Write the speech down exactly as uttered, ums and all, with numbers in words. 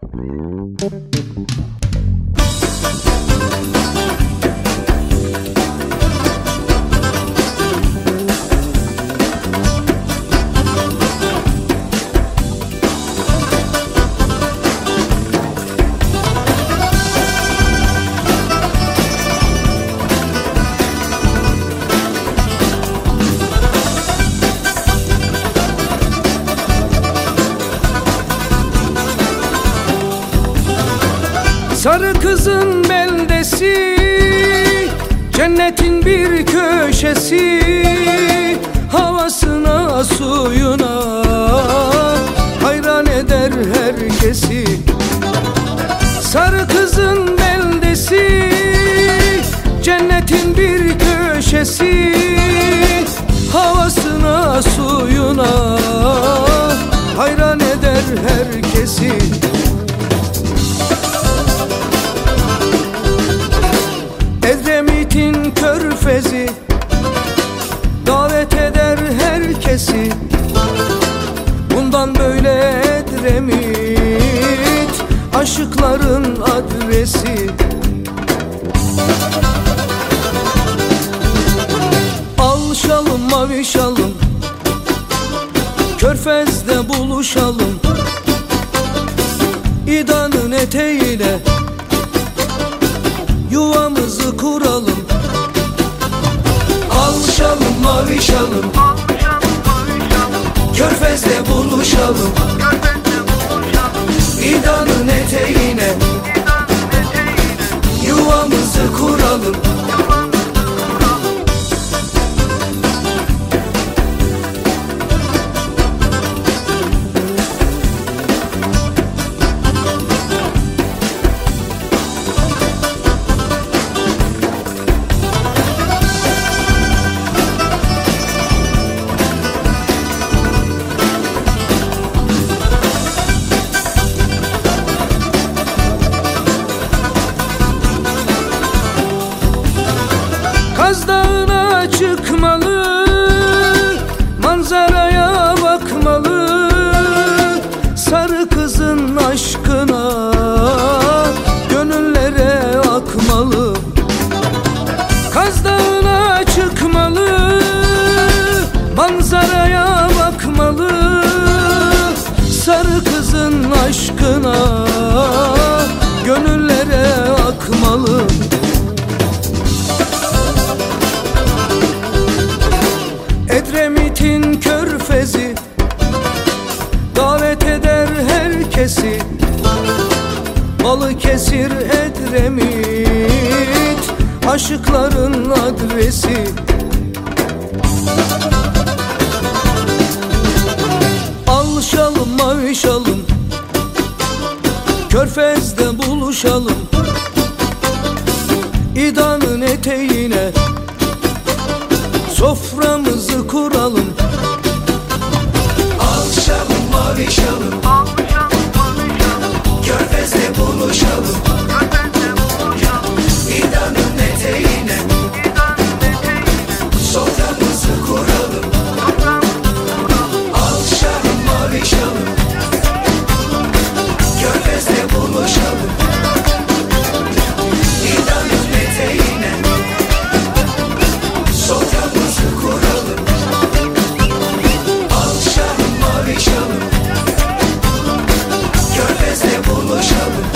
Sarı kızın beldesi, cennetin bir köşesi, havasına suyuna hayran eder herkesi. Sarı kızın beldesi, cennetin bir köşesi, havasına suyuna hayran eder herkesi. Edremit'in körfezi davet eder herkesi. Bundan böyle Edremit aşıkların adresi. Al şalım mavi şalım, körfezde buluşalım. İdanın eteğiyle yuvamızı kuralım. Al şalım mavi şalım, körfezde buluşalım. İdanın eteğine yuvamızı kuralım. Kaz Dağı'na çıkmalı, manzaraya bakmalı. Sarı kızın aşkına gönüllere akmalı. Kaz Dağı'na çıkmalı, manzaraya bakmalı. Sarı kızın aşkına gönüllere akmalı. Edremit'in körfezi davet eder herkesi. Balıkesir Edremit aşıkların adresi. Al şalım mavi şalım, körfezde buluşalım. İdanın eteğine soframızı kuralım. Al şalım mavi şalım, körfezde buluşalım. İdanın eteğine soframızı kuralım. Al şalım mavi şalım, körfezde buluşalım. İdanın eteğine soframızı kuralım. Al şalım mavi şalım, körfezde buluşalım.